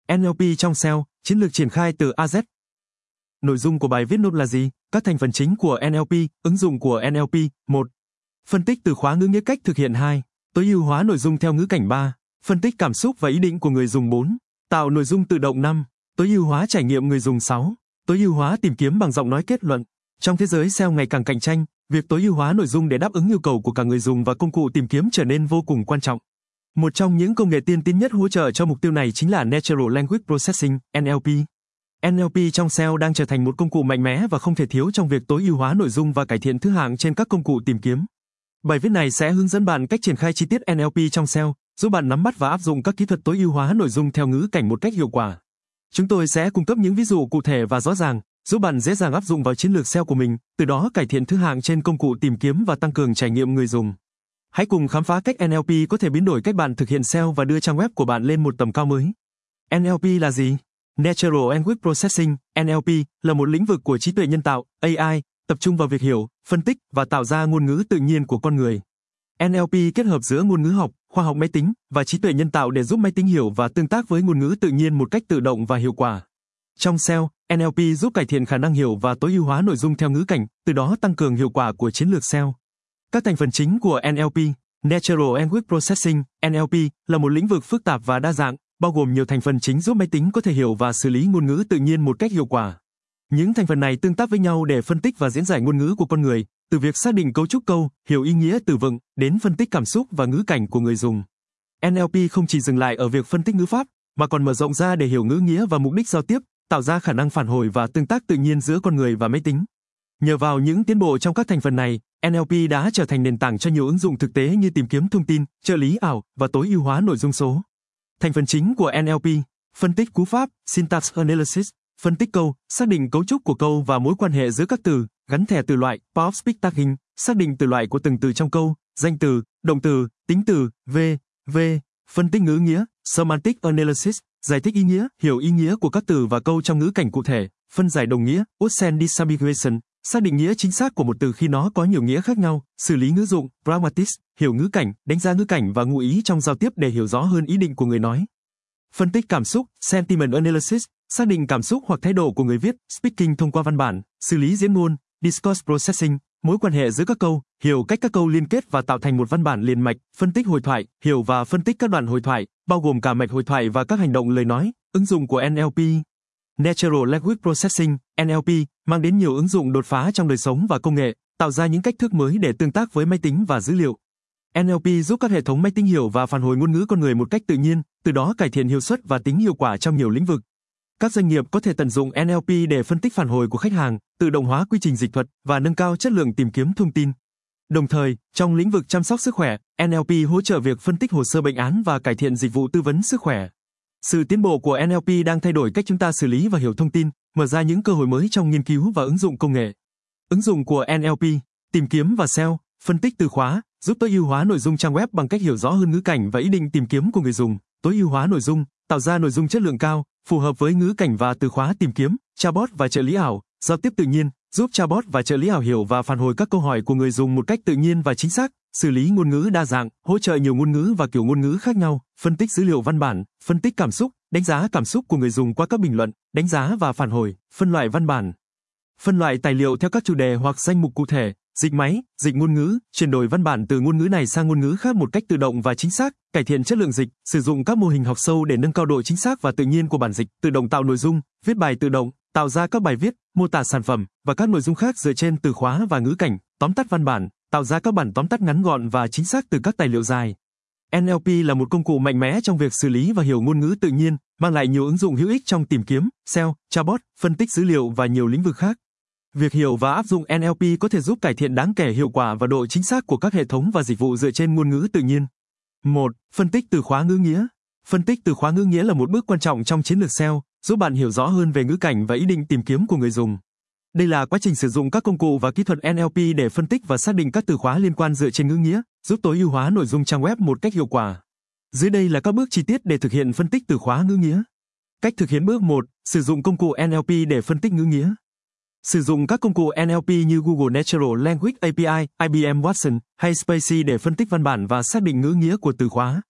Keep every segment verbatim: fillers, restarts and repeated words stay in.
en lờ pê trong ét e o, chiến lược triển khai từ A Z. Nội dung của bài viết nốt là gì? Các thành phần chính của en lờ pê, ứng dụng của en lờ pê. một. Phân tích từ khóa ngữ nghĩa cách thực hiện. hai. Tối ưu hóa nội dung theo ngữ cảnh. ba. Phân tích cảm xúc và ý định của người dùng. bốn. Tạo nội dung tự động. năm. Tối ưu hóa trải nghiệm người dùng. sáu. Tối ưu hóa tìm kiếm bằng giọng nói. Kết luận. Trong thế giới ét e o ngày càng cạnh tranh, việc tối ưu hóa nội dung để đáp ứng yêu cầu của cả người dùng và công cụ tìm kiếm trở nên vô cùng quan trọng. Một trong những công nghệ tiên tiến nhất hỗ trợ cho mục tiêu này chính là Natural Language Processing, en lờ pê. en lờ pê trong ét e o đang trở thành một công cụ mạnh mẽ và không thể thiếu trong việc tối ưu hóa nội dung và cải thiện thứ hạng trên các công cụ tìm kiếm. Bài viết này sẽ hướng dẫn bạn cách triển khai chi tiết en lờ pê trong ét e o, giúp bạn nắm bắt và áp dụng các kỹ thuật tối ưu hóa nội dung theo ngữ cảnh một cách hiệu quả. Chúng tôi sẽ cung cấp những ví dụ cụ thể và rõ ràng, giúp bạn dễ dàng áp dụng vào chiến lược ét e o của mình, từ đó cải thiện thứ hạng trên công cụ tìm kiếm và tăng cường trải nghiệm người dùng. Hãy cùng khám phá cách en lờ pê có thể biến đổi cách bạn thực hiện ét e o và đưa trang web của bạn lên một tầm cao mới. en lờ pê là gì? Natural Language Processing, en lờ pê, là một lĩnh vực của trí tuệ nhân tạo, A I, tập trung vào việc hiểu, phân tích và tạo ra ngôn ngữ tự nhiên của con người. en lờ pê kết hợp giữa ngôn ngữ học, khoa học máy tính và trí tuệ nhân tạo để giúp máy tính hiểu và tương tác với ngôn ngữ tự nhiên một cách tự động và hiệu quả. Trong ét e o, en lờ pê giúp cải thiện khả năng hiểu và tối ưu hóa nội dung theo ngữ cảnh, từ đó tăng cường hiệu quả của chiến lược ét e o. Các thành phần chính của en lờ pê. Natural Language Processing, en lờ pê, là một lĩnh vực phức tạp và đa dạng, bao gồm nhiều thành phần chính giúp máy tính có thể hiểu và xử lý ngôn ngữ tự nhiên một cách hiệu quả. Những thành phần này tương tác với nhau để phân tích và diễn giải ngôn ngữ của con người, từ việc xác định cấu trúc câu, hiểu ý nghĩa từ vựng, đến phân tích cảm xúc và ngữ cảnh của người dùng. en lờ pê không chỉ dừng lại ở việc phân tích ngữ pháp, mà còn mở rộng ra để hiểu ngữ nghĩa và mục đích giao tiếp, tạo ra khả năng phản hồi và tương tác tự nhiên giữa con người và máy tính. Nhờ vào những tiến bộ trong các thành phần này, en lờ pê đã trở thành nền tảng cho nhiều ứng dụng thực tế như tìm kiếm thông tin, trợ lý ảo và tối ưu hóa nội dung số. Thành phần chính của en lờ pê: phân tích cú pháp, syntax analysis, phân tích câu, xác định cấu trúc của câu và mối quan hệ giữa các từ, gắn thẻ từ loại, power of speech tagging, xác định từ loại của từng từ trong câu, danh từ, động từ, tính từ, vân vân, phân tích ngữ nghĩa, semantic analysis, giải thích ý nghĩa, hiểu ý nghĩa của các từ và câu trong ngữ cảnh cụ thể, phân giải đồng nghĩa, accent disambiguation, xác định nghĩa chính xác của một từ khi nó có nhiều nghĩa khác nhau, xử lý ngữ dụng, pragmatics, hiểu ngữ cảnh, đánh giá ngữ cảnh và ngụ ý trong giao tiếp để hiểu rõ hơn ý định của người nói. Phân tích cảm xúc, sentiment analysis, xác định cảm xúc hoặc thái độ của người viết, speaking thông qua văn bản, xử lý diễn ngôn, discourse processing, mối quan hệ giữa các câu, hiểu cách các câu liên kết và tạo thành một văn bản liền mạch, phân tích hồi thoại, hiểu và phân tích các đoạn hồi thoại, bao gồm cả mạch hồi thoại và các hành động lời nói. Ứng dụng của en lờ pê. Natural Language Processing, en lờ pê, mang đến nhiều ứng dụng đột phá trong đời sống và công nghệ, tạo ra những cách thức mới để tương tác với máy tính và dữ liệu. en lờ pê giúp các hệ thống máy tính hiểu và phản hồi ngôn ngữ con người một cách tự nhiên, từ đó cải thiện hiệu suất và tính hiệu quả trong nhiều lĩnh vực. Các doanh nghiệp có thể tận dụng en lờ pê để phân tích phản hồi của khách hàng, tự động hóa quy trình dịch thuật và nâng cao chất lượng tìm kiếm thông tin. Đồng thời, trong lĩnh vực chăm sóc sức khỏe, en lờ pê hỗ trợ việc phân tích hồ sơ bệnh án và cải thiện dịch vụ tư vấn sức khỏe. Sự tiến bộ của en lờ pê đang thay đổi cách chúng ta xử lý và hiểu thông tin, mở ra những cơ hội mới trong nghiên cứu và ứng dụng công nghệ. Ứng dụng của en lờ pê: tìm kiếm và ét e o, phân tích từ khóa, giúp tối ưu hóa nội dung trang web bằng cách hiểu rõ hơn ngữ cảnh và ý định tìm kiếm của người dùng, tối ưu hóa nội dung, tạo ra nội dung chất lượng cao, phù hợp với ngữ cảnh và từ khóa tìm kiếm, chatbot và trợ lý ảo, giao tiếp tự nhiên, giúp chatbot và trợ lý ảo hiểu và phản hồi các câu hỏi của người dùng một cách tự nhiên và chính xác, xử lý ngôn ngữ đa dạng, hỗ trợ nhiều ngôn ngữ và kiểu ngôn ngữ khác nhau, phân tích dữ liệu văn bản, phân tích cảm xúc, đánh giá cảm xúc của người dùng qua các bình luận, đánh giá và phản hồi, phân loại văn bản, phân loại tài liệu theo các chủ đề hoặc danh mục cụ thể, dịch máy, dịch ngôn ngữ, chuyển đổi văn bản từ ngôn ngữ này sang ngôn ngữ khác một cách tự động và chính xác, cải thiện chất lượng dịch, sử dụng các mô hình học sâu để nâng cao độ chính xác và tự nhiên của bản dịch, tự động tạo nội dung, viết bài tự động, tạo ra các bài viết, mô tả sản phẩm và các nội dung khác dựa trên từ khóa và ngữ cảnh, tóm tắt văn bản, tạo ra các bản tóm tắt ngắn gọn và chính xác từ các tài liệu dài. en lờ pê là một công cụ mạnh mẽ trong việc xử lý và hiểu ngôn ngữ tự nhiên, mang lại nhiều ứng dụng hữu ích trong tìm kiếm, ét e o, chatbot, phân tích dữ liệu và nhiều lĩnh vực khác. Việc hiểu và áp dụng en lờ pê có thể giúp cải thiện đáng kể hiệu quả và độ chính xác của các hệ thống và dịch vụ dựa trên ngôn ngữ tự nhiên. một. Phân tích từ khóa ngữ nghĩa. Phân tích từ khóa ngữ nghĩa là một bước quan trọng trong chiến lược ét e o, giúp bạn hiểu rõ hơn về ngữ cảnh và ý định tìm kiếm của người dùng. Đây là quá trình sử dụng các công cụ và kỹ thuật en lờ pê để phân tích và xác định các từ khóa liên quan dựa trên ngữ nghĩa, giúp tối ưu hóa nội dung trang web một cách hiệu quả. Dưới đây là các bước chi tiết để thực hiện phân tích từ khóa ngữ nghĩa. Cách thực hiện: bước một. Sử dụng công cụ en lờ pê để phân tích ngữ nghĩa. Sử dụng các công cụ en lờ pê như Google Natural Language a pê i, i bê em Watson hay Spacy để phân tích văn bản và xác định ngữ nghĩa của từ khóa.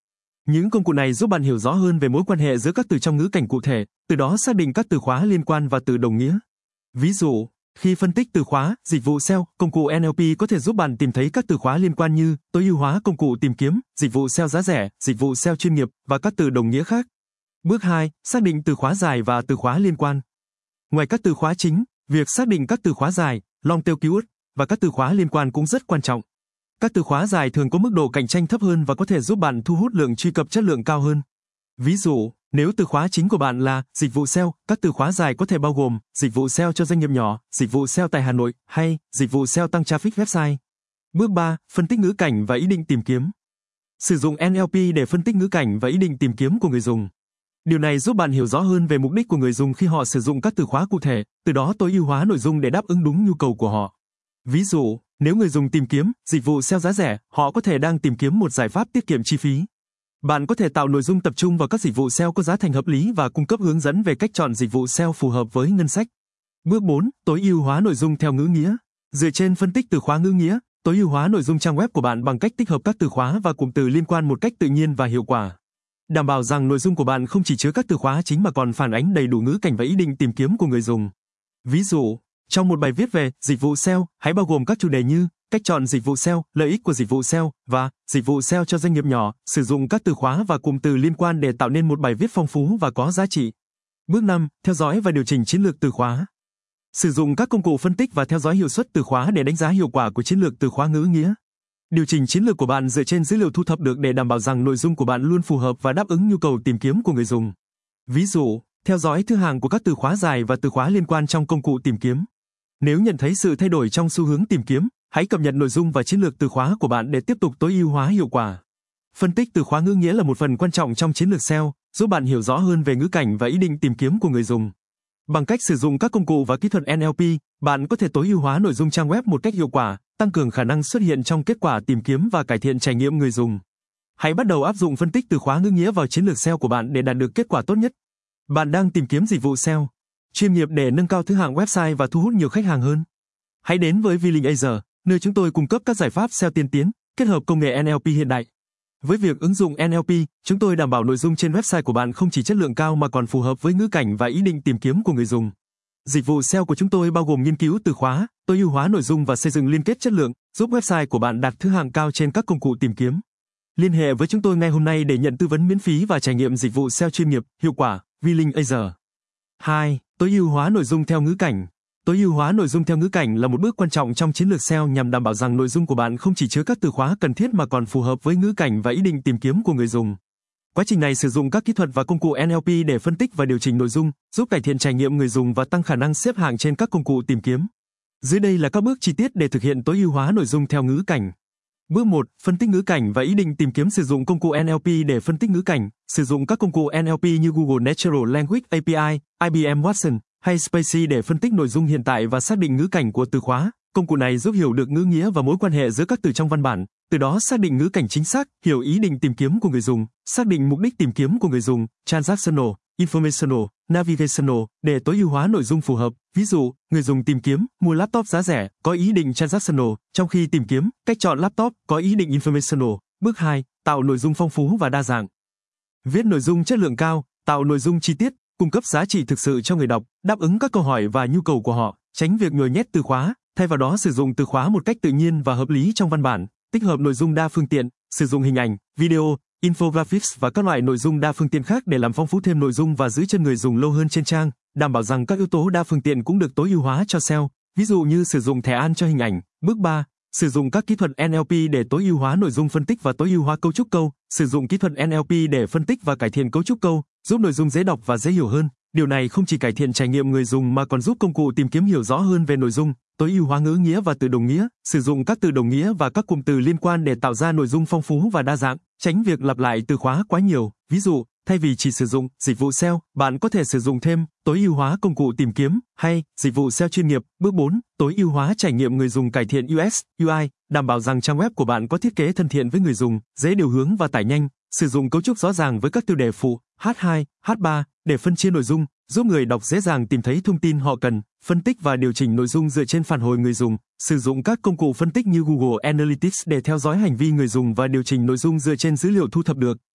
Những công cụ này giúp bạn hiểu rõ hơn về mối quan hệ giữa các từ trong ngữ cảnh cụ thể, từ đó xác định các từ khóa liên quan và từ đồng nghĩa. Ví dụ, khi phân tích từ khóa, dịch vụ ét e o, công cụ en lờ pê có thể giúp bạn tìm thấy các từ khóa liên quan như tối ưu hóa công cụ tìm kiếm, dịch vụ ét e o giá rẻ, dịch vụ ét e o chuyên nghiệp và các từ đồng nghĩa khác. Bước hai, xác định từ khóa dài và từ khóa liên quan. Ngoài các từ khóa chính, việc xác định các từ khóa dài, long tail keyword và các từ khóa liên quan cũng rất quan trọng. Các từ khóa dài thường có mức độ cạnh tranh thấp hơn và có thể giúp bạn thu hút lượng truy cập chất lượng cao hơn. Ví dụ, nếu từ khóa chính của bạn là dịch vụ ét e o, các từ khóa dài có thể bao gồm dịch vụ ét e o cho doanh nghiệp nhỏ, dịch vụ ét e o tại Hà Nội hay dịch vụ ét e o tăng traffic website. Bước ba, phân tích ngữ cảnh và ý định tìm kiếm. Sử dụng en lờ pê để phân tích ngữ cảnh và ý định tìm kiếm của người dùng. Điều này giúp bạn hiểu rõ hơn về mục đích của người dùng khi họ sử dụng các từ khóa cụ thể, từ đó tối ưu hóa nội dung để đáp ứng đúng nhu cầu của họ. Ví dụ, nếu người dùng tìm kiếm dịch vụ ét e o giá rẻ, họ có thể đang tìm kiếm một giải pháp tiết kiệm chi phí. Bạn có thể tạo nội dung tập trung vào các dịch vụ ét e o có giá thành hợp lý và cung cấp hướng dẫn về cách chọn dịch vụ ét e o phù hợp với ngân sách. Bước bốn, tối ưu hóa nội dung theo ngữ nghĩa. Dựa trên phân tích từ khóa ngữ nghĩa, tối ưu hóa nội dung trang web của bạn bằng cách tích hợp các từ khóa và cụm từ liên quan một cách tự nhiên và hiệu quả. Đảm bảo rằng nội dung của bạn không chỉ chứa các từ khóa chính mà còn phản ánh đầy đủ ngữ cảnh và ý định tìm kiếm của người dùng. Ví dụ, trong một bài viết về dịch vụ ét e o, hãy bao gồm các chủ đề như cách chọn dịch vụ ét e o, lợi ích của dịch vụ ét e o và dịch vụ ét e o cho doanh nghiệp nhỏ, sử dụng các từ khóa và cụm từ liên quan để tạo nên một bài viết phong phú và có giá trị. Bước năm, theo dõi và điều chỉnh chiến lược từ khóa. Sử dụng các công cụ phân tích và theo dõi hiệu suất từ khóa để đánh giá hiệu quả của chiến lược từ khóa ngữ nghĩa. Điều chỉnh chiến lược của bạn dựa trên dữ liệu thu thập được để đảm bảo rằng nội dung của bạn luôn phù hợp và đáp ứng nhu cầu tìm kiếm của người dùng. Ví dụ, theo dõi thư hàng của các từ khóa dài và từ khóa liên quan trong công cụ tìm kiếm. Nếu nhận thấy sự thay đổi trong xu hướng tìm kiếm, hãy cập nhật nội dung và chiến lược từ khóa của bạn để tiếp tục tối ưu hóa hiệu quả. Phân tích từ khóa ngữ nghĩa là một phần quan trọng trong chiến lược ét e o, giúp bạn hiểu rõ hơn về ngữ cảnh và ý định tìm kiếm của người dùng. Bằng cách sử dụng các công cụ và kỹ thuật en lờ pê, bạn có thể tối ưu hóa nội dung trang web một cách hiệu quả, tăng cường khả năng xuất hiện trong kết quả tìm kiếm và cải thiện trải nghiệm người dùng. Hãy bắt đầu áp dụng phân tích từ khóa ngữ nghĩa vào chiến lược ét e o của bạn để đạt được kết quả tốt nhất. Bạn đang tìm kiếm dịch vụ ét e o chuyên nghiệp để nâng cao thứ hạng website và thu hút nhiều khách hàng hơn. Hãy đến với V-Link Asia, nơi chúng tôi cung cấp các giải pháp ét e o tiên tiến, kết hợp công nghệ en lờ pê hiện đại. Với việc ứng dụng en lờ pê, chúng tôi đảm bảo nội dung trên website của bạn không chỉ chất lượng cao mà còn phù hợp với ngữ cảnh và ý định tìm kiếm của người dùng. Dịch vụ ét e o của chúng tôi bao gồm nghiên cứu từ khóa, tối ưu hóa nội dung và xây dựng liên kết chất lượng, giúp website của bạn đạt thứ hạng cao trên các công cụ tìm kiếm. Liên hệ với chúng tôi ngay hôm nay để nhận tư vấn miễn phí và trải nghiệm dịch vụ ét e o chuyên nghiệp, hiệu quả. V-Link Asia. hai. Tối ưu hóa nội dung theo ngữ cảnh. Tối ưu hóa nội dung theo ngữ cảnh là một bước quan trọng trong chiến lược ét e o nhằm đảm bảo rằng nội dung của bạn không chỉ chứa các từ khóa cần thiết mà còn phù hợp với ngữ cảnh và ý định tìm kiếm của người dùng. Quá trình này sử dụng các kỹ thuật và công cụ en lờ pê để phân tích và điều chỉnh nội dung, giúp cải thiện trải nghiệm người dùng và tăng khả năng xếp hạng trên các công cụ tìm kiếm. Dưới đây là các bước chi tiết để thực hiện tối ưu hóa nội dung theo ngữ cảnh. Bước một. Phân tích ngữ cảnh và ý định tìm kiếm. Sử dụng công cụ en lờ pê để phân tích ngữ cảnh. Sử dụng các công cụ en lờ pê như Google Natural Language a pê i, i bê em Watson hay Spacy để phân tích nội dung hiện tại và xác định ngữ cảnh của từ khóa. Công cụ này giúp hiểu được ngữ nghĩa và mối quan hệ giữa các từ trong văn bản, từ đó xác định ngữ cảnh chính xác, hiểu ý định tìm kiếm của người dùng, xác định mục đích tìm kiếm của người dùng, transactional, informational, navigational, để tối ưu hóa nội dung phù hợp. Ví dụ, người dùng tìm kiếm mua laptop giá rẻ, có ý định transactional, trong khi tìm kiếm cách chọn laptop, có ý định informational. Bước hai. Tạo nội dung phong phú và đa dạng. Viết nội dung chất lượng cao, tạo nội dung chi tiết, cung cấp giá trị thực sự cho người đọc, đáp ứng các câu hỏi và nhu cầu của họ, tránh việc nhồi nhét từ khóa, thay vào đó sử dụng từ khóa một cách tự nhiên và hợp lý trong văn bản, tích hợp nội dung đa phương tiện, sử dụng hình ảnh, video, infographics và các loại nội dung đa phương tiện khác để làm phong phú thêm nội dung và giữ chân người dùng lâu hơn trên trang, đảm bảo rằng các yếu tố đa phương tiện cũng được tối ưu hóa cho ét e o, ví dụ như sử dụng thẻ an cho hình ảnh. Bước ba. Sử dụng các kỹ thuật en lờ pê để tối ưu hóa nội dung. Phân tích và tối ưu hóa cấu trúc câu. Sử dụng kỹ thuật en lờ pê để phân tích và cải thiện cấu trúc câu, giúp nội dung dễ đọc và dễ hiểu hơn. Điều này không chỉ cải thiện trải nghiệm người dùng mà còn giúp công cụ tìm kiếm hiểu rõ hơn về nội dung. Tối ưu hóa ngữ nghĩa và từ đồng nghĩa. Sử dụng các từ đồng nghĩa và các cụm từ liên quan để tạo ra nội dung phong phú và đa dạng, tránh việc lặp lại từ khóa quá nhiều. Ví dụ, thay vì chỉ sử dụng dịch vụ ét e o, bạn có thể sử dụng thêm tối ưu hóa công cụ tìm kiếm hay dịch vụ ét e o chuyên nghiệp. Bước bốn. Tối ưu hóa trải nghiệm người dùng. Cải thiện u ét, u i, đảm bảo rằng trang web của bạn có thiết kế thân thiện với người dùng, dễ điều hướng và tải nhanh. Sử dụng cấu trúc rõ ràng với các tiêu đề phụ H hai, H ba để phân chia nội dung, giúp người đọc dễ dàng tìm thấy thông tin họ cần. Phân tích và điều chỉnh nội dung dựa trên phản hồi người dùng. Sử dụng các công cụ phân tích như Google Analytics để theo dõi hành vi người dùng và điều chỉnh nội dung dựa trên dữ liệu thu thập được.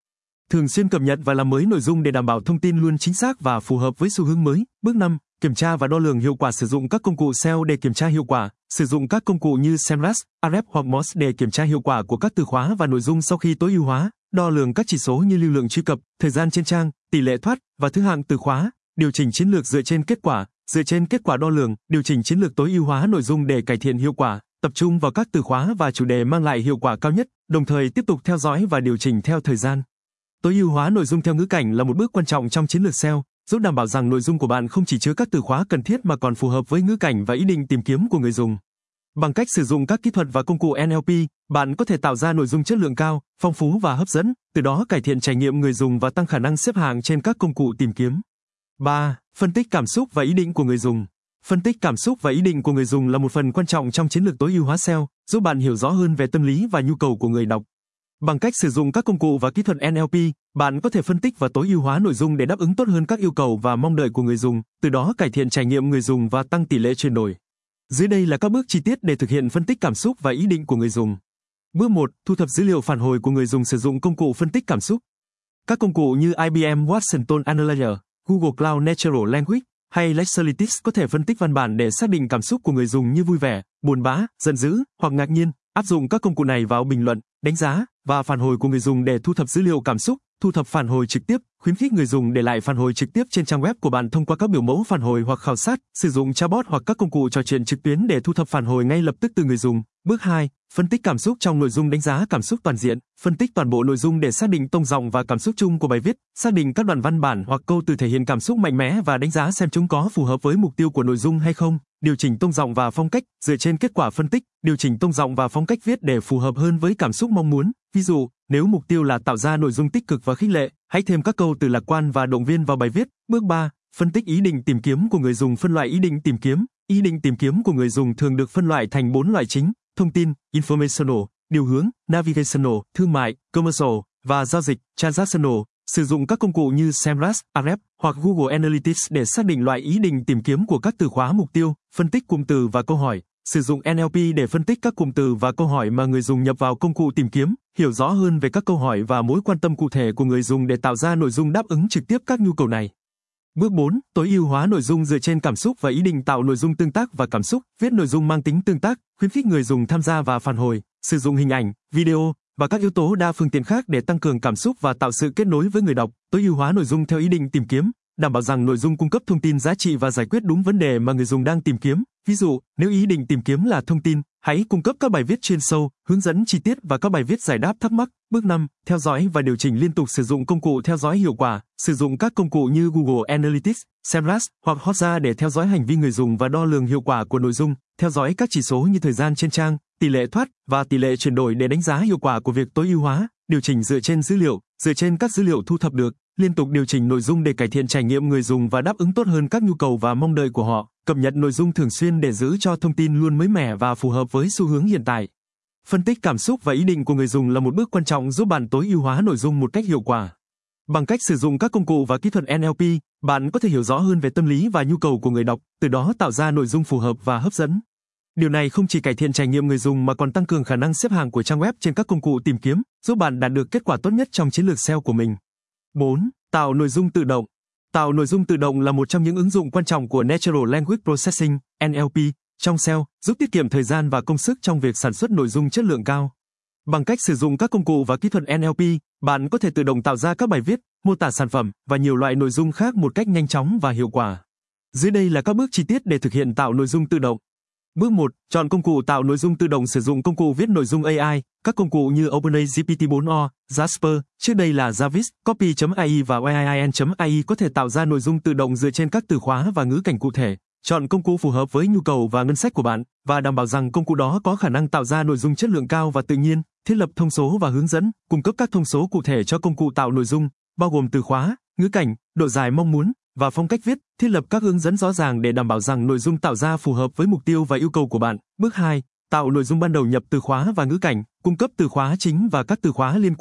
Thường xuyên cập nhật và làm mới nội dung để đảm bảo thông tin luôn chính xác và phù hợp với xu hướng mới. Bước năm. Kiểm tra và đo lường hiệu quả. Sử dụng các công cụ ét e o để kiểm tra hiệu quả. Sử dụng các công cụ như Semrush, Ahrefs hoặc Moz để kiểm tra hiệu quả của các từ khóa và nội dung sau khi tối ưu hóa. Đo lường các chỉ số như lưu lượng truy cập, thời gian trên trang, tỷ lệ thoát và thứ hạng từ khóa. Điều chỉnh chiến lược dựa trên kết quả. Dựa trên kết quả đo lường, điều chỉnh chiến lược tối ưu hóa nội dung để cải thiện hiệu quả. Tập trung vào các từ khóa và chủ đề mang lại hiệu quả cao nhất, đồng thời tiếp tục theo dõi và điều chỉnh theo thời gian. Tối ưu hóa nội dung theo ngữ cảnh là một bước quan trọng trong chiến lược ét e o, giúp đảm bảo rằng nội dung của bạn không chỉ chứa các từ khóa cần thiết mà còn phù hợp với ngữ cảnh và ý định tìm kiếm của người dùng. Bằng cách sử dụng các kỹ thuật và công cụ en eo pê, bạn có thể tạo ra nội dung chất lượng cao, phong phú và hấp dẫn, từ đó cải thiện trải nghiệm người dùng và tăng khả năng xếp hạng trên các công cụ tìm kiếm. ba. Phân tích cảm xúc và ý định của người dùng. Phân tích cảm xúc và ý định của người dùng là một phần quan trọng trong chiến lược tối ưu hóa ét e o, giúp bạn hiểu rõ hơn về tâm lý và nhu cầu của người đọc. Bằng cách sử dụng các công cụ và kỹ thuật en eo pê, bạn có thể phân tích và tối ưu hóa nội dung để đáp ứng tốt hơn các yêu cầu và mong đợi của người dùng, từ đó cải thiện trải nghiệm người dùng và tăng tỷ lệ chuyển đổi. Dưới đây là các bước chi tiết để thực hiện phân tích cảm xúc và ý định của người dùng. Bước một. Thu thập dữ liệu phản hồi của người dùng. Sử dụng công cụ phân tích cảm xúc. Các công cụ như i bê em Watson Tone Analyzer, Google Cloud Natural Language hay Lexalytics có thể phân tích văn bản để xác định cảm xúc của người dùng như vui vẻ, buồn bã, giận dữ hoặc ngạc nhiên. Áp dụng các công cụ này vào bình luận, đánh giá và phản hồi của người dùng để thu thập dữ liệu cảm xúc. Thu thập phản hồi trực tiếp, khuyến khích người dùng để lại phản hồi trực tiếp trên trang web của bạn thông qua các biểu mẫu phản hồi hoặc khảo sát, sử dụng chatbot hoặc các công cụ trò chuyện trực tuyến để thu thập phản hồi ngay lập tức từ người dùng. Bước hai. Phân tích cảm xúc trong nội dung. Đánh giá cảm xúc toàn diện, phân tích toàn bộ nội dung để xác định tông giọng và cảm xúc chung của bài viết, xác định các đoạn văn bản hoặc câu từ thể hiện cảm xúc mạnh mẽ và đánh giá xem chúng có phù hợp với mục tiêu của nội dung hay không. Điều chỉnh tông giọng và phong cách, dựa trên kết quả phân tích, điều chỉnh tông giọng và phong cách viết để phù hợp hơn với cảm xúc mong muốn. Ví dụ, nếu mục tiêu là tạo ra nội dung tích cực và khích lệ, hãy thêm các câu từ lạc quan và động viên vào bài viết. Bước ba. Phân tích ý định tìm kiếm của người dùng. Phân loại ý định tìm kiếm. Ý định tìm kiếm của người dùng thường được phân loại thành bốn loại chính: thông tin, informational, điều hướng, navigational, thương mại, commercial và giao dịch, transactional. Sử dụng các công cụ như Semrush, Ahrefs hoặc Google Analytics để xác định loại ý định tìm kiếm của các từ khóa mục tiêu. Phân tích cụm từ và câu hỏi. Sử dụng en eo pê để phân tích các cụm từ và câu hỏi mà người dùng nhập vào công cụ tìm kiếm, hiểu rõ hơn về các câu hỏi và mối quan tâm cụ thể của người dùng để tạo ra nội dung đáp ứng trực tiếp các nhu cầu này. Bước bốn. Tối ưu hóa nội dung dựa trên cảm xúc và ý định. Tạo nội dung tương tác và cảm xúc. Viết nội dung mang tính tương tác, khuyến khích người dùng tham gia và phản hồi. Sử dụng hình ảnh, video và các yếu tố đa phương tiện khác để tăng cường cảm xúc và tạo sự kết nối với người đọc. Tối ưu hóa nội dung theo ý định tìm kiếm, đảm bảo rằng nội dung cung cấp thông tin giá trị và giải quyết đúng vấn đề mà người dùng đang tìm kiếm. Ví dụ, nếu ý định tìm kiếm là thông tin, hãy cung cấp các bài viết chuyên sâu, hướng dẫn chi tiết và các bài viết giải đáp thắc mắc. Bước năm. Theo dõi và điều chỉnh liên tục. Sử dụng công cụ theo dõi hiệu quả. Sử dụng các công cụ như Google Analytics, Semrush hoặc Hotjar để theo dõi hành vi người dùng và đo lường hiệu quả của nội dung. Theo dõi các chỉ số như thời gian trên trang, tỷ lệ thoát và tỷ lệ chuyển đổi để đánh giá hiệu quả của việc tối ưu hóa. Điều chỉnh dựa trên dữ liệu, dựa trên các dữ liệu thu thập được. Liên tục điều chỉnh nội dung để cải thiện trải nghiệm người dùng và đáp ứng tốt hơn các nhu cầu và mong đợi của họ. Cập nhật nội dung thường xuyên để giữ cho thông tin luôn mới mẻ và phù hợp với xu hướng hiện tại. Phân tích cảm xúc và ý định của người dùng là một bước quan trọng giúp bạn tối ưu hóa nội dung một cách hiệu quả. Bằng cách sử dụng các công cụ và kỹ thuật en eo pê, bạn có thể hiểu rõ hơn về tâm lý và nhu cầu của người đọc, từ đó tạo ra nội dung phù hợp và hấp dẫn. Điều này không chỉ cải thiện trải nghiệm người dùng mà còn tăng cường khả năng xếp hạng của trang web trên các công cụ tìm kiếm, giúp bạn đạt được kết quả tốt nhất trong chiến lược ét e o của mình. bốn. Tạo nội dung tự động. Tạo nội dung tự động là một trong những ứng dụng quan trọng của Natural Language Processing, en eo pê, trong ét e o, giúp tiết kiệm thời gian và công sức trong việc sản xuất nội dung chất lượng cao. Bằng cách sử dụng các công cụ và kỹ thuật en eo pê, bạn có thể tự động tạo ra các bài viết, mô tả sản phẩm và nhiều loại nội dung khác một cách nhanh chóng và hiệu quả. Dưới đây là các bước chi tiết để thực hiện tạo nội dung tự động. Bước một. Chọn công cụ tạo nội dung tự động. Sử dụng công cụ viết nội dung a i, các công cụ như OpenAI G P T bốn o, Jasper, trước đây là Jarvis, Copy chấm a i và a i en chấm a i có thể tạo ra nội dung tự động dựa trên các từ khóa và ngữ cảnh cụ thể. Chọn công cụ phù hợp với nhu cầu và ngân sách của bạn, và đảm bảo rằng công cụ đó có khả năng tạo ra nội dung chất lượng cao và tự nhiên. Thiết lập thông số và hướng dẫn, cung cấp các thông số cụ thể cho công cụ tạo nội dung, bao gồm từ khóa, ngữ cảnh, độ dài mong muốn, và phong cách viết. Thiết lập các hướng dẫn rõ ràng để đảm bảo rằng nội dung tạo ra phù hợp với mục tiêu và yêu cầu của bạn. Bước hai. Tạo nội dung ban đầu. Nhập từ khóa và ngữ cảnh, cung cấp từ khóa chính và các từ khóa liên quan,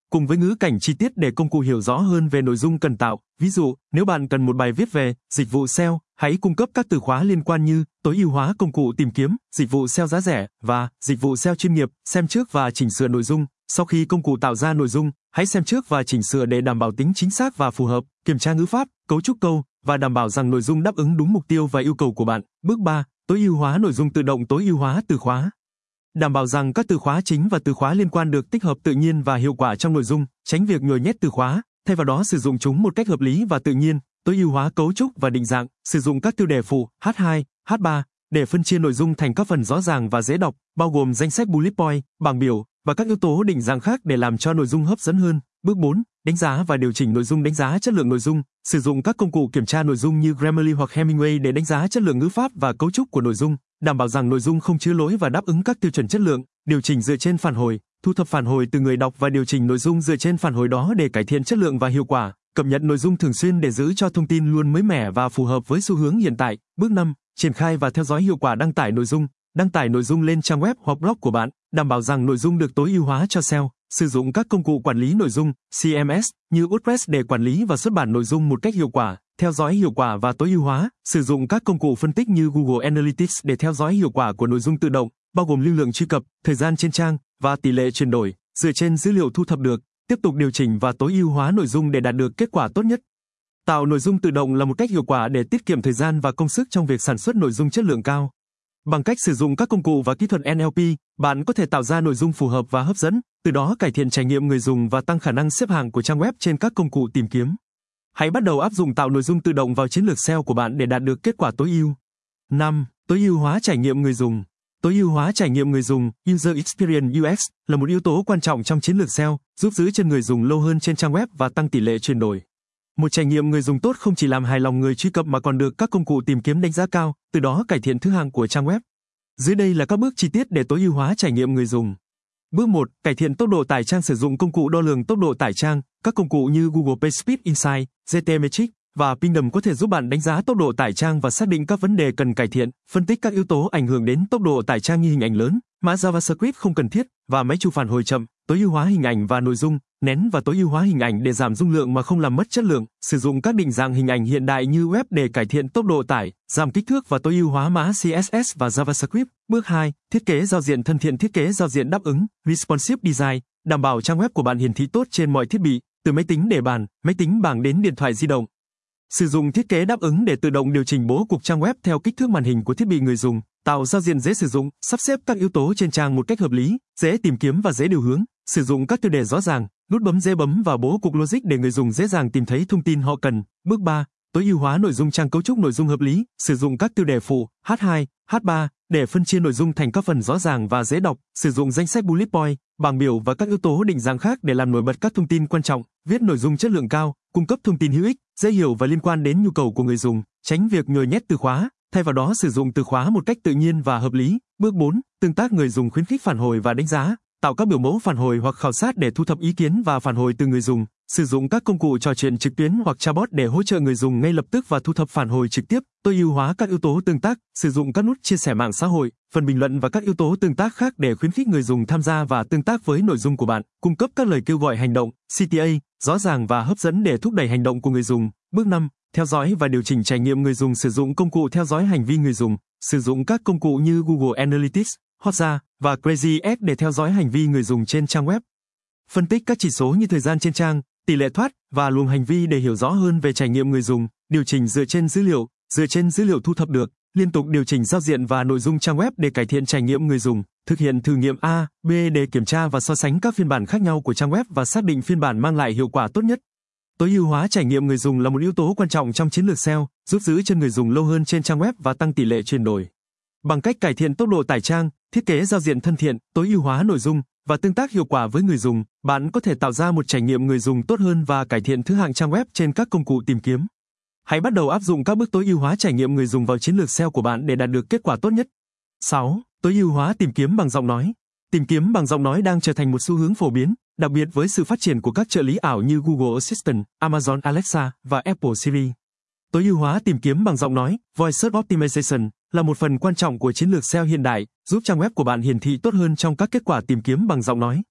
cùng với ngữ cảnh chi tiết để công cụ hiểu rõ hơn về nội dung cần tạo. Ví dụ, nếu bạn cần một bài viết về dịch vụ ét e o, hãy cung cấp các từ khóa liên quan như tối ưu hóa công cụ tìm kiếm, dịch vụ ét e o giá rẻ và dịch vụ ét e o chuyên nghiệp, xem trước và chỉnh sửa nội dung. Sau khi công cụ tạo ra nội dung, hãy xem trước và chỉnh sửa để đảm bảo tính chính xác và phù hợp, kiểm tra ngữ pháp, cấu trúc câu và đảm bảo rằng nội dung đáp ứng đúng mục tiêu và yêu cầu của bạn. Bước ba. Tối ưu hóa nội dung tự động. Tối ưu hóa từ khóa. Đảm bảo rằng các từ khóa chính và từ khóa liên quan được tích hợp tự nhiên và hiệu quả trong nội dung, tránh việc nhồi nhét từ khóa, thay vào đó sử dụng chúng một cách hợp lý và tự nhiên. Tối ưu hóa cấu trúc và định dạng, sử dụng các tiêu đề phụ H hai, H ba để phân chia nội dung thành các phần rõ ràng và dễ đọc, bao gồm danh sách bullet point, bảng biểu và các yếu tố định dạng khác để làm cho nội dung hấp dẫn hơn. Bước bốn. Đánh giá và điều chỉnh nội dung. Đánh giá chất lượng nội dung, sử dụng các công cụ kiểm tra nội dung như Grammarly hoặc Hemingway để đánh giá chất lượng ngữ pháp và cấu trúc của nội dung, đảm bảo rằng nội dung không chứa lỗi và đáp ứng các tiêu chuẩn chất lượng. Điều chỉnh dựa trên phản hồi, thu thập phản hồi từ người đọc và điều chỉnh nội dung dựa trên phản hồi đó để cải thiện chất lượng và hiệu quả. Cập nhật nội dung thường xuyên để giữ cho thông tin luôn mới mẻ và phù hợp với xu hướng hiện tại. Bước năm. Triển khai và theo dõi hiệu quả đăng tải nội dung. Đăng tải nội dung lên trang web hoặc blog của bạn, đảm bảo rằng nội dung được tối ưu hóa cho ét e o. Sử dụng các công cụ quản lý nội dung, C M S, như WordPress để quản lý và xuất bản nội dung một cách hiệu quả. Theo dõi hiệu quả và tối ưu hóa, sử dụng các công cụ phân tích như Google Analytics để theo dõi hiệu quả của nội dung tự động, bao gồm lưu lượng truy cập, thời gian trên trang và tỷ lệ chuyển đổi. Dựa trên dữ liệu thu thập được, tiếp tục điều chỉnh và tối ưu hóa nội dung để đạt được kết quả tốt nhất. Tạo nội dung tự động là một cách hiệu quả để tiết kiệm thời gian và công sức trong việc sản xuất nội dung chất lượng cao. Bằng cách sử dụng các công cụ và kỹ thuật N L P, bạn có thể tạo ra nội dung phù hợp và hấp dẫn, từ đó cải thiện trải nghiệm người dùng và tăng khả năng xếp hạng của trang web trên các công cụ tìm kiếm. Hãy bắt đầu áp dụng tạo nội dung tự động vào chiến lược ét e o của bạn để đạt được kết quả tối ưu. năm. Tối ưu hóa trải nghiệm người dùng. Tối ưu hóa trải nghiệm người dùng, User Experience U X, là một yếu tố quan trọng trong chiến lược ét e o, giúp giữ chân người dùng lâu hơn trên trang web và tăng tỷ lệ chuyển đổi. Một trải nghiệm người dùng tốt không chỉ làm hài lòng người truy cập mà còn được các công cụ tìm kiếm đánh giá cao, từ đó cải thiện thứ hạng của trang web. Dưới đây là các bước chi tiết để tối ưu hóa trải nghiệm người dùng. Bước một. Cải thiện tốc độ tải trang. Sử dụng công cụ đo lường tốc độ tải trang. Các công cụ như Google PageSpeed Insight, GTmetrix và Pingdom có thể giúp bạn đánh giá tốc độ tải trang và xác định các vấn đề cần cải thiện, phân tích các yếu tố ảnh hưởng đến tốc độ tải trang như hình ảnh lớn, mã JavaScript không cần thiết và máy chụp phản hồi chậm. Tối ưu hóa hình ảnh và nội dung, nén và tối ưu hóa hình ảnh để giảm dung lượng mà không làm mất chất lượng. Sử dụng các định dạng hình ảnh hiện đại như web để cải thiện tốc độ tải, giảm kích thước và tối ưu hóa mã C S S và JavaScript. Bước hai. Thiết kế giao diện thân thiện. Thiết kế giao diện đáp ứng, responsive design, đảm bảo trang web của bạn hiển thị tốt trên mọi thiết bị, từ máy tính để bàn, máy tính bảng đến điện thoại di động. Sử dụng thiết kế đáp ứng để tự động điều chỉnh bố cục trang web theo kích thước màn hình của thiết bị người dùng, tạo giao diện dễ sử dụng, sắp xếp các yếu tố trên trang một cách hợp lý, dễ tìm kiếm và dễ điều hướng. Sử dụng các tiêu đề rõ ràng, nút bấm dễ bấm và bố cục logic để người dùng dễ dàng tìm thấy thông tin họ cần. Bước ba. Tối ưu hóa nội dung. Trang cấu trúc nội dung hợp lý. Sử dụng các tiêu đề phụ H hai, H ba để phân chia nội dung thành các phần rõ ràng và dễ đọc. Sử dụng danh sách bullet point, bảng biểu và các yếu tố định dạng khác để làm nổi bật các thông tin quan trọng. Viết nội dung chất lượng cao, cung cấp thông tin hữu ích, dễ hiểu và liên quan đến nhu cầu của người dùng, tránh việc nhồi nhét từ khóa, thay vào đó sử dụng từ khóa một cách tự nhiên và hợp lý. Bước bốn. Tương tác người dùng. Khuyến khích phản hồi và đánh giá. Tạo các biểu mẫu phản hồi hoặc khảo sát để thu thập ý kiến và phản hồi từ người dùng. Sử dụng các công cụ trò chuyện trực tuyến hoặc chatbot để hỗ trợ người dùng ngay lập tức và thu thập phản hồi trực tiếp. Tối ưu hóa các yếu tố tương tác. Sử dụng các nút chia sẻ mạng xã hội, phần bình luận và các yếu tố tương tác khác để khuyến khích người dùng tham gia và tương tác với nội dung của bạn. Cung cấp các lời kêu gọi hành động, C T A, rõ ràng và hấp dẫn để thúc đẩy hành động của người dùng. Bước năm. Theo dõi và điều chỉnh trải nghiệm người dùng. Sử dụng công cụ theo dõi hành vi người dùng. Sử dụng các công cụ như Google Analytics, Hotjar và Crazy X để theo dõi hành vi người dùng trên trang web. Phân tích các chỉ số như thời gian trên trang, tỷ lệ thoát và luồng hành vi để hiểu rõ hơn về trải nghiệm người dùng. Điều chỉnh dựa trên dữ liệu, dựa trên dữ liệu thu thập được, liên tục điều chỉnh giao diện và nội dung trang web để cải thiện trải nghiệm người dùng. Thực hiện thử nghiệm A, B để kiểm tra và so sánh các phiên bản khác nhau của trang web và xác định phiên bản mang lại hiệu quả tốt nhất. Tối ưu hóa trải nghiệm người dùng là một yếu tố quan trọng trong chiến lược ét e o, giúp giữ chân người dùng lâu hơn trên trang web và tăng tỷ lệ chuyển đổi. Bằng cách cải thiện tốc độ tải trang, thiết kế giao diện thân thiện, tối ưu hóa nội dung và tương tác hiệu quả với người dùng, bạn có thể tạo ra một trải nghiệm người dùng tốt hơn và cải thiện thứ hạng trang web trên các công cụ tìm kiếm. Hãy bắt đầu áp dụng các bước tối ưu hóa trải nghiệm người dùng vào chiến lược ét e o của bạn để đạt được kết quả tốt nhất. sáu. Tối ưu hóa tìm kiếm bằng giọng nói. Tìm kiếm bằng giọng nói đang trở thành một xu hướng phổ biến, đặc biệt với sự phát triển của các trợ lý ảo như Google Assistant, Amazon Alexa và Apple Siri. Tối ưu hóa tìm kiếm bằng giọng nói, Voice Search Optimization, là một phần quan trọng của chiến lược ét e o hiện đại, giúp trang web của bạn hiển thị tốt hơn trong các kết quả tìm kiếm bằng giọng nói.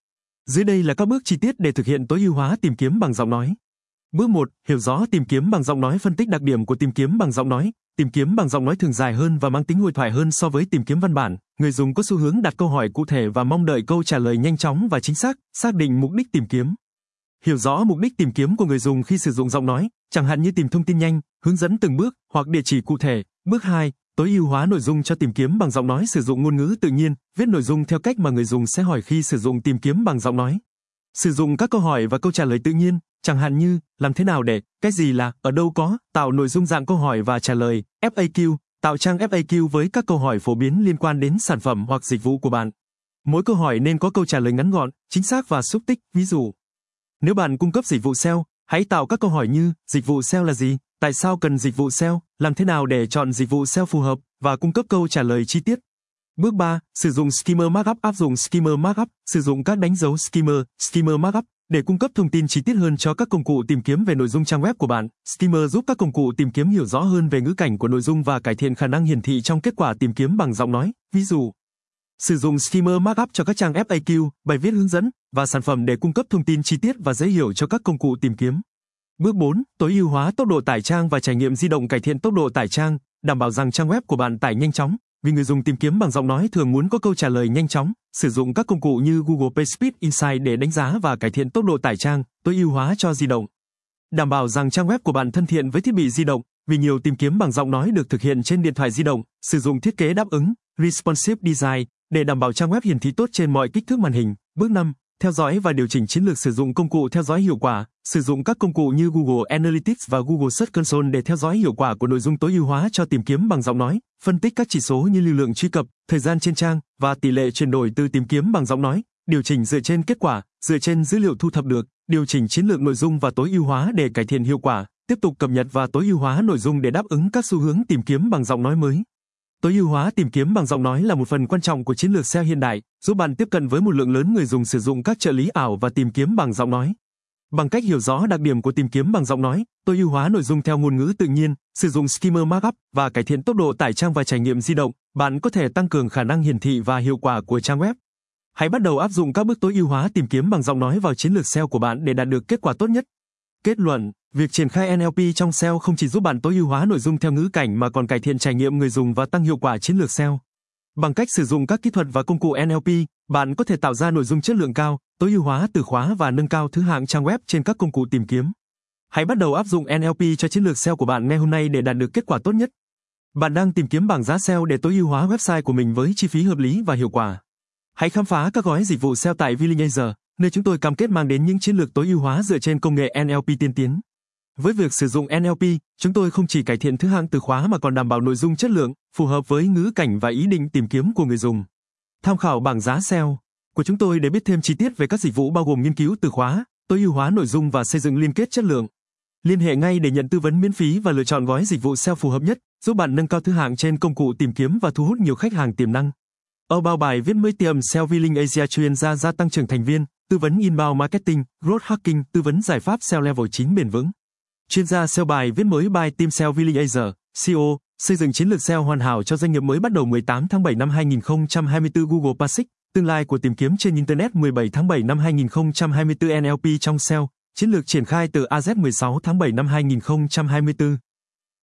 Dưới đây là các bước chi tiết để thực hiện tối ưu hóa tìm kiếm bằng giọng nói. Bước một. Hiểu rõ tìm kiếm bằng giọng nói. Phân tích đặc điểm của tìm kiếm bằng giọng nói. Tìm kiếm bằng giọng nói thường dài hơn và mang tính hội thoại hơn so với tìm kiếm văn bản. Người dùng có xu hướng đặt câu hỏi cụ thể và mong đợi câu trả lời nhanh chóng và chính xác. Xác định mục đích tìm kiếm. Hiểu rõ mục đích tìm kiếm của người dùng khi sử dụng giọng nói, chẳng hạn như tìm thông tin nhanh, hướng dẫn từng bước hoặc địa chỉ cụ thể. Bước hai. Tối ưu hóa nội dung cho tìm kiếm bằng giọng nói. Sử dụng ngôn ngữ tự nhiên, viết nội dung theo cách mà người dùng sẽ hỏi khi sử dụng tìm kiếm bằng giọng nói. Sử dụng các câu hỏi và câu trả lời tự nhiên, chẳng hạn như làm thế nào để, cái gì là, ở đâu có, tạo nội dung dạng câu hỏi và trả lời, ép a quy, tạo trang ép a quy với các câu hỏi phổ biến liên quan đến sản phẩm hoặc dịch vụ của bạn. Mỗi câu hỏi nên có câu trả lời ngắn gọn, chính xác và xúc tích. Ví dụ, nếu bạn cung cấp dịch vụ ét e o, hãy tạo các câu hỏi như dịch vụ ét e o là gì, tại sao cần dịch vụ ét e o, làm thế nào để chọn dịch vụ ét e o phù hợp và cung cấp câu trả lời chi tiết. Bước ba. Sử dụng Schema Markup. Áp dụng Schema Markup. Sử dụng các đánh dấu Schema, Schema Markup để cung cấp thông tin chi tiết hơn cho các công cụ tìm kiếm về nội dung trang web của bạn. Schema giúp các công cụ tìm kiếm hiểu rõ hơn về ngữ cảnh của nội dung và cải thiện khả năng hiển thị trong kết quả tìm kiếm bằng giọng nói. Ví dụ, sử dụng Schema Markup cho các trang ép a quy, bài viết hướng dẫn và sản phẩm để cung cấp thông tin chi tiết và dễ hiểu cho các công cụ tìm kiếm. Bước bốn. Tối ưu hóa tốc độ tải trang và trải nghiệm di động. Cải thiện tốc độ tải trang, đảm bảo rằng trang web của bạn tải nhanh chóng. Vì người dùng tìm kiếm bằng giọng nói thường muốn có câu trả lời nhanh chóng, sử dụng các công cụ như Google PageSpeed Insights để đánh giá và cải thiện tốc độ tải trang, tối ưu hóa cho di động. Đảm bảo rằng trang web của bạn thân thiện với thiết bị di động, vì nhiều tìm kiếm bằng giọng nói được thực hiện trên điện thoại di động, sử dụng thiết kế đáp ứng, responsive design, để đảm bảo trang web hiển thị tốt trên mọi kích thước màn hình. Bước năm. Theo dõi và điều chỉnh chiến lược. Sử dụng công cụ theo dõi hiệu quả, sử dụng các công cụ như Google Analytics và Google Search Console để theo dõi hiệu quả của nội dung. Tối ưu hóa cho tìm kiếm bằng giọng nói, phân tích các chỉ số như lưu lượng truy cập, thời gian trên trang và tỷ lệ chuyển đổi từ tìm kiếm bằng giọng nói, điều chỉnh dựa trên kết quả, dựa trên dữ liệu thu thập được, điều chỉnh chiến lược nội dung và tối ưu hóa để cải thiện hiệu quả, tiếp tục cập nhật và tối ưu hóa nội dung để đáp ứng các xu hướng tìm kiếm bằng giọng nói mới. Tối ưu hóa tìm kiếm bằng giọng nói là một phần quan trọng của chiến lược ét e o hiện đại, giúp bạn tiếp cận với một lượng lớn người dùng sử dụng các trợ lý ảo và tìm kiếm bằng giọng nói. Bằng cách hiểu rõ đặc điểm của tìm kiếm bằng giọng nói, tối ưu hóa nội dung theo ngôn ngữ tự nhiên, sử dụng Schema Markup và cải thiện tốc độ tải trang và trải nghiệm di động, bạn có thể tăng cường khả năng hiển thị và hiệu quả của trang web. Hãy bắt đầu áp dụng các bước tối ưu hóa tìm kiếm bằng giọng nói vào chiến lược ét e o của bạn để đạt được kết quả tốt nhất. Kết luận, việc triển khai en lờ pê trong ét e o không chỉ giúp bạn tối ưu hóa nội dung theo ngữ cảnh mà còn cải thiện trải nghiệm người dùng và tăng hiệu quả chiến lược ét e o. Bằng cách sử dụng các kỹ thuật và công cụ en lờ pê, bạn có thể tạo ra nội dung chất lượng cao, tối ưu hóa từ khóa và nâng cao thứ hạng trang web trên các công cụ tìm kiếm. Hãy bắt đầu áp dụng en lờ pê cho chiến lược ét e o của bạn ngay hôm nay để đạt được kết quả tốt nhất. Bạn đang tìm kiếm bảng giá ét e o để tối ưu hóa website của mình với chi phí hợp lý và hiệu quả. Hãy khám phá các gói dịch vụ ét e o tại Villinger, nơi chúng tôi cam kết mang đến những chiến lược tối ưu hóa dựa trên công nghệ en lờ pê tiên tiến. Với việc sử dụng en lờ pê, chúng tôi không chỉ cải thiện thứ hạng từ khóa mà còn đảm bảo nội dung chất lượng, phù hợp với ngữ cảnh và ý định tìm kiếm của người dùng. Tham khảo bảng giá ét e o của chúng tôi để biết thêm chi tiết về các dịch vụ bao gồm nghiên cứu từ khóa, tối ưu hóa nội dung và xây dựng liên kết chất lượng. Liên hệ ngay để nhận tư vấn miễn phí và lựa chọn gói dịch vụ ét e o phù hợp nhất, giúp bạn nâng cao thứ hạng trên công cụ tìm kiếm và thu hút nhiều khách hàng tiềm năng. Ở bao bài viết mới tiệm ét e o Villing Asia chuyên gia gia tăng trưởng thành viên, tư vấn inbound marketing, growth hacking, tư vấn giải pháp ét e o level chín bền vững. Chuyên gia ét e o bài viết mới by Team ét e o Villing Asia, xê e ô, xây dựng chiến lược ét e o hoàn hảo cho doanh nghiệp mới bắt đầu mười tám tháng bảy năm hai nghìn không trăm hai mươi tư. Google Basic, tương lai của tìm kiếm trên Internet mười bảy tháng bảy năm hai nghìn không trăm hai mươi tư. en lờ pê trong ét e o, chiến lược triển khai từ a dét mười sáu tháng bảy năm hai nghìn không trăm hai mươi tư.